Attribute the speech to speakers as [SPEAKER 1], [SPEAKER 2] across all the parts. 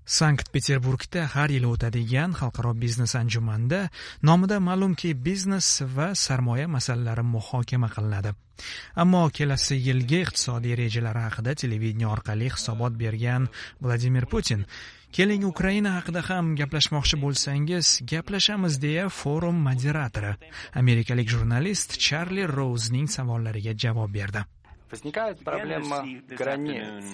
[SPEAKER 1] Sankt-Peterburgda har yili o'tadigan xalqaro biznes anjumanida nomida ma'lumki biznes va sarmoya masalalari muhokama qilinadi. Ammo kelasi yilgi iqtisodiy rejalari haqida televideniye orqali hisobot bergan Vladimir Putin, keling Ukraina haqida ham gaplashmoqchi bo'lsangiz, gaplashamiz deya forum moderatori, amerikalik jurnalist Charlie Rosening savollariga javob berdi.
[SPEAKER 2] Возникает проблема границ.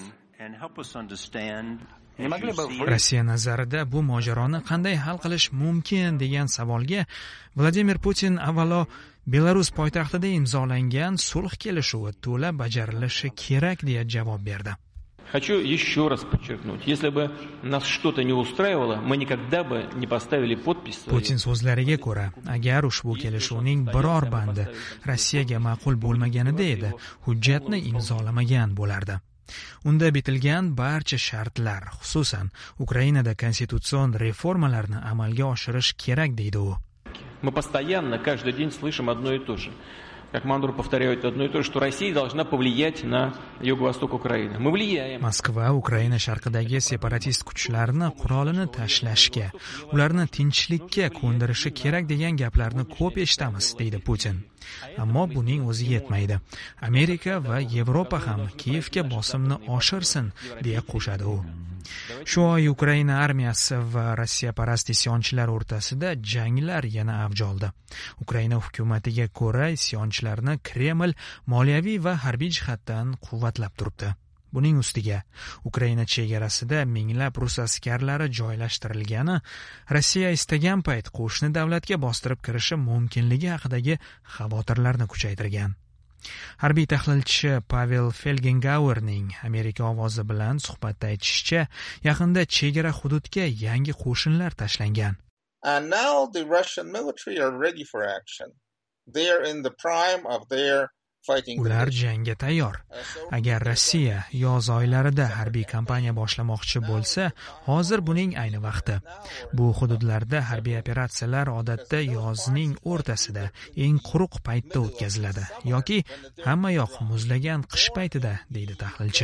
[SPEAKER 1] Rossiya nazarida bu mojaroni qanday hal qilish mumkin degan savolga Vladimir Putin avvalo Belarus poytaxtida imzolangan sulh kelishuvi to'la bajarilishi kerak deya javob berdi.
[SPEAKER 3] Хочу еще раз подчеркнуть, если бы нас что-то не устраивало, мы никогда бы не поставили подпись.
[SPEAKER 1] Putin so'zlariga ko'ra, agar ushbu kelishuvning biror bandi Rossiyaga ma'qul bo'lmaganida edi, hujjatni imzolamagan bo'lardi. Unda bitilgan barcha shartlar, xususan Ukrainada konstitutsion reformalarni amalga oshirish kerak deydi u.
[SPEAKER 3] Мы постоянно, каждый день слышим одно и то же. Как мантру повторяют одно и то же, что Россия должна повлиять на юго-восток Украины. Мы влияем.
[SPEAKER 1] Moskva Ukraina sharqidagi separatist kuchlarni qurolini tashlashga, ularni tinchlikka ko'ndirishi kerak degan gaplarni ko'p eshitamiz, deydi Putin. Ammo buning o'zi yetmaydi. Amerika va Yevropa ham Kiyevga bosimni oshirsin, deya qo'shadi u. Shu oy Ukraina armiyasi va Rossiyaparast isyonchilar o'rtasida janglar yana avj oldi. Ukraina hukumatiga ko'ra, isyonchilarni Kreml moliyaviy va harbiy jihatdan quvvatlab turibdi. Buning ustiga Ukraina chegarasida minglab rus askarlari joylashtirilgani Rossiya istagan payt qo'shni davlatga bostirib kirishi mumkinligi haqidagi xavotirlarni kuchaytirgan. Harbiy tahlilchi Pavel Felgenauerning Amerika ovozi bilan suhbatda aytishicha, yaqinda chegara hududga yangi qo'shinlar tashlangan.
[SPEAKER 4] And now the Russian military are ready for action. They are in the prime of their fighting.
[SPEAKER 1] Ular jangga tayyor. Agar Rossiya yoz oylarida harbiy kampaniya boshlamoqchi bo'lsa, hozir buning ayni vaqti. Bu hududlarda harbiy operatsiyalar odatda yozning o'rtasida, eng quruq paytda o'tkaziladi yoki hamma yoq muzlagan qish paytida, deydi tahlilchi.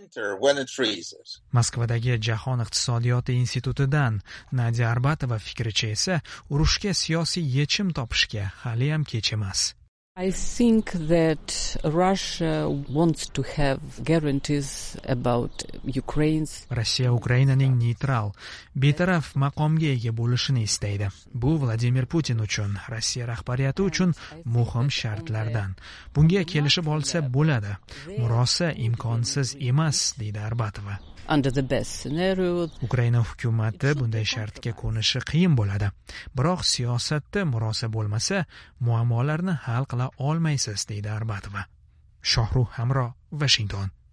[SPEAKER 1] Moskvadagi Jahon iqtisodiyoti institutidan Nadia Arbatova fikricha esa, urushga siyosiy yechim topishga hali ham kech emas.
[SPEAKER 5] I think that Russia wants to have guarantees about Ukraine's.
[SPEAKER 1] Rossiya Ukrainaning neytral, betaraf maqomga ega bo'lishini istaydi. Bu Vladimir Putin uchun, Rossiya rahbariyati uchun muhim shartlardan. Bunga kelishib olsa bo'ladi. Murosa imkonsiz emas, deydi Arbatova.
[SPEAKER 5] Under the best scenario,
[SPEAKER 1] Ukraina hukumati bunday shartga ko'nishi qiyin bo'ladi. Biroq siyosatda murosa bo'lmasa, muammolarni hal qila olmaysiz, deydi Arbatova. Shohruh Hamro, Washington.